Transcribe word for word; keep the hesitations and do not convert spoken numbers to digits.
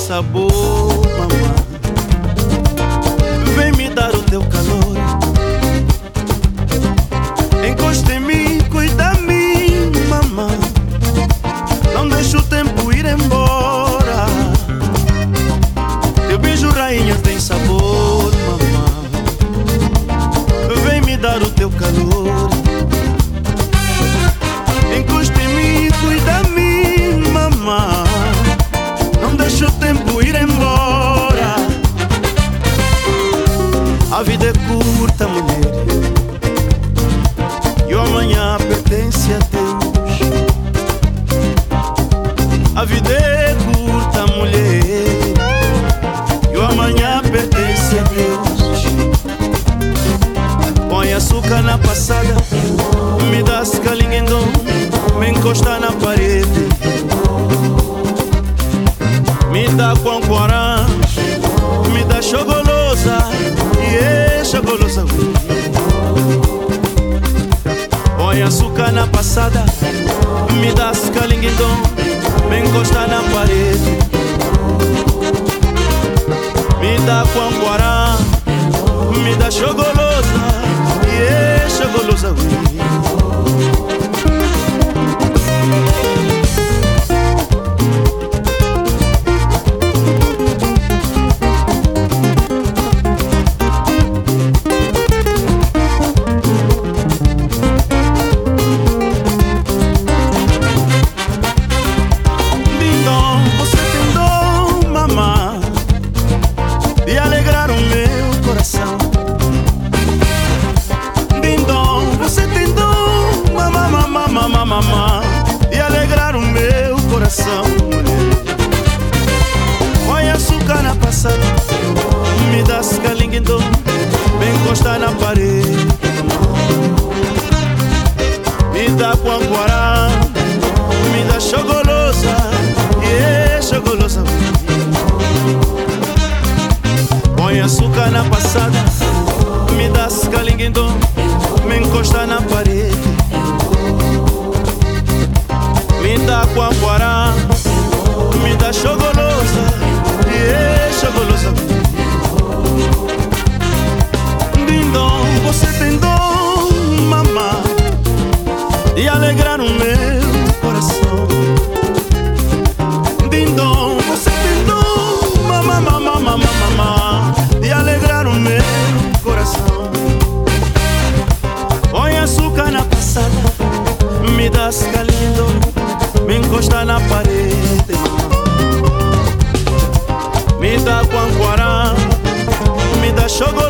sabor, mamã. Vem me dar o teu calor. Encosta em mim, cuida de mim, mamã. Não deixa o tempo ir embora. Teu beijo, rainha, tem sabor, mamã. Vem me dar o teu calor. Encosta em mim, cuida de mim, mamã. Não deixa o tempo ir embora. A vida é curta, mulher, e o amanhã pertence a Deus. A vida é curta, mulher, e o amanhã pertence a Deus. Põe açúcar na passada, me dá escalinguendom, me encosta na parede. Me dá quanquarã, me dá chogolosa, e é chogolosa. Põe açúcar na passada, me dá escalinguendom, me encosta na parede. Me dá quanquarã, me dá chogolosa, e é chogolosa. Mamá, e alegrar o meu coração, mulher. Põe açúcar na passada, me dá escalinguendom, me encosta na parede. Me dá quanquarã, me dá chogolosa, e é chogolosa. Põe açúcar na passada, me dá escalinguendom, me encosta na parede. Me dá quanquarã, me dá chogolosa, e é chogolosa. Dindom, você tem dom, mamá, de alegrar o meu coração. Dindom, você tem dom, mamá, mamá, mamá, mamá, de alegrar o meu coração. Põe açúcar na passada, me dá escalinguendom, me encosta na parede. Me dá quanquarã, me dá chocolate.